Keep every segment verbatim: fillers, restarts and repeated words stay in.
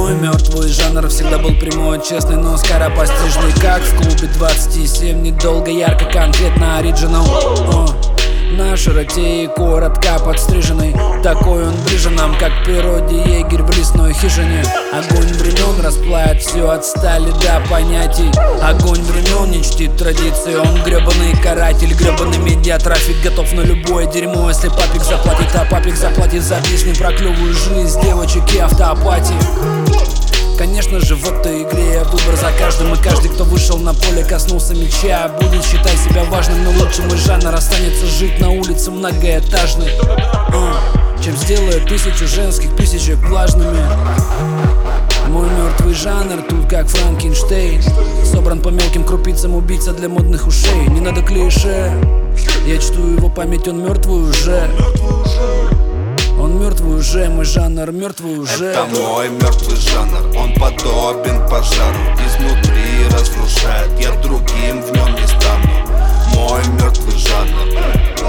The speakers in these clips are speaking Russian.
Мой мертвый жанр всегда был прямой, честный, но скоропостижный. Как в клубе двадцать семь, недолго, ярко, конкретно оригинал. На широте и коротко подстриженный, такой он ближе нам, как природе егерь в лесной хижине. Огонь времен расплавит все от стали до понятий. Огонь времен не чтит традиции, он гребаный каратель, гребаный медиатрафик, готов на любое дерьмо, если папик заплатит. А папик заплатит за песню про клевую жизнь девочек и автоапатии. Конечно же, в этой игре выбор за каждым, и каждый, кто вышел на поле, коснулся мяча, будет считать себя важным, но лучшим из жанра останется жить на улице многоэтажной, чем сделает тысячу женских писечек влажными. Мой мертвый жанр тут как Франкенштейн, собран по мелким крупицам, убийца для модных ушей. Не надо клише, я чту его память, он мертвый уже. Он мертвый уже, мой жанр мертвый уже. Это мой мертвый жанр, он подобен пожару, изнутри разрушает, я другим в нем не стану. Мой мертвый жанр,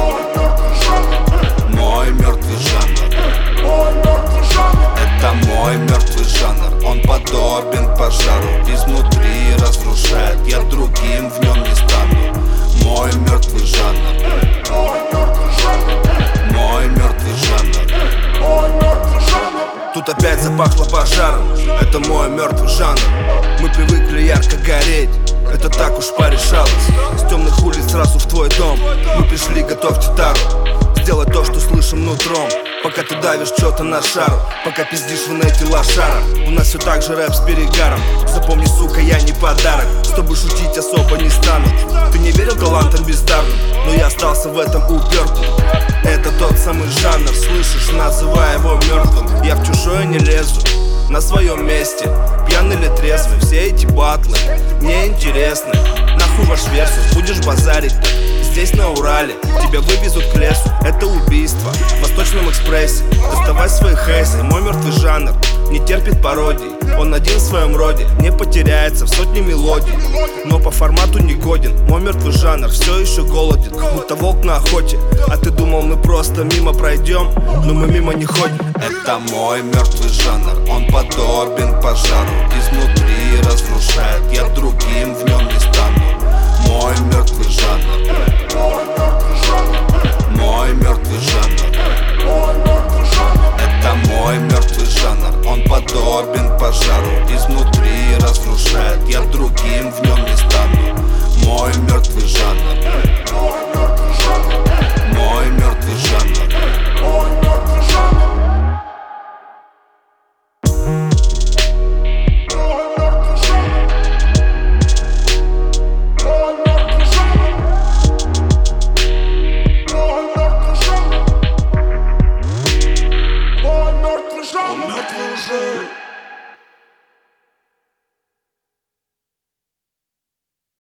мой мертвый жанр, это мой мертвый жанр, он подобен пожару, изнутри разрушает, я другим в нем не стану. Мой мертвый жанр, мой мертвый жанр. Тут опять запахло пожаром, это мой мертвый жанр. Мы привыкли ярко гореть, это так уж порешалось. С темных улиц сразу в твой дом, мы пришли, готовьте тару. Сделать то, что слышим нутром, пока ты давишь что-то на шару, пока пиздишь в инете лошара. У нас все так же рэп с перегаром. Запомни, сука, я не подарок, чтобы шутить особо не стану. Ты не верил талантам бездарным, но я остался в этом упертым. Это тот самый жанр, слышишь, называя его мертвым. Я в чужое не лезу, на своем месте, пьяный или трезвый. Все эти батлы мне интересны. Нахуй ваш версус, будешь базарить здесь на Урале, тебя вывезут к лесу. Это убийство в Восточном экспрессе. Доставай свои хейсы, мой мертвый жанр не терпит пародий. Он один в своем роде, не потеряется в сотне мелодий, но по формату не годен. Мой мертвый жанр все еще голоден, будто волк на охоте. А ты думал, мы просто мимо пройдем, но мы мимо не ходим. Это мой мертвый жанр, он подобен пожару, изнутри разрушает, я другим в нем не стану. Мой мертвый жанр, мой мертвый жанр, это мой мертвый жанр, он подобен пожару, изнутри разрушает, я другим в нем не стану. Мой мертвый жанр.